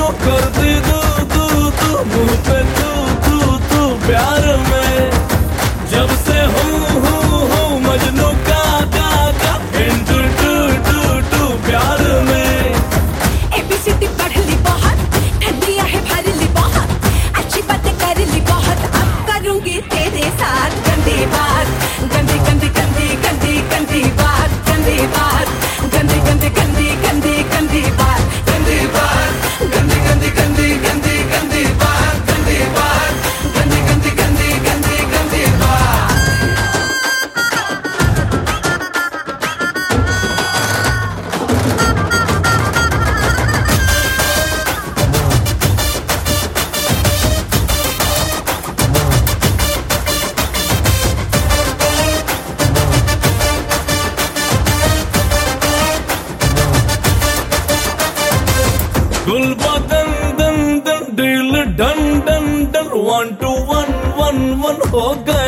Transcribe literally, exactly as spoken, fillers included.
जो कर दी तू तू तू मुंह पे तू तू तू प्यार में जब से हूँ हूँ हूँ मजनू का का का इंटू टू टू टू प्यार में एबीसीडी पढ़ ली बहुत ठंडिया है भर ली बहुत अच्छी बातें कर ली बहुत अब करूंगी तेरे साथ गंदी बात गंदी गंदी गंदी गंदी गंदी बात गंदी बात गंदी गंदी गंदी गंदी गंदी बात गंदी बात गंदी गंदी गंदी गंदी गंदी बात गंदी बात गंदी गंदी गंदी गंदी गंदी बात गुलबा दन दन दन दिल done done done one two one one one हो गए